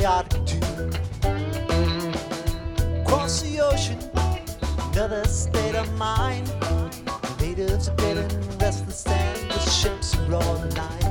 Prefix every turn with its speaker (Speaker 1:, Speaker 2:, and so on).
Speaker 1: chaotic tune. Across the ocean, another state of mind. Natives are getting restless and the ships are all night.